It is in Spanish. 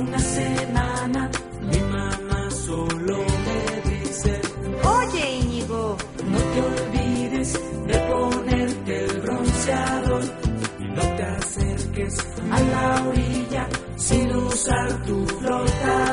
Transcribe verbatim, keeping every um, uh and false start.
una semana, mi mamá solo me dice: oye, Íñigo, no te olvides de ponerte el bronceador y no te acerques a la orilla sin usar tu flotador.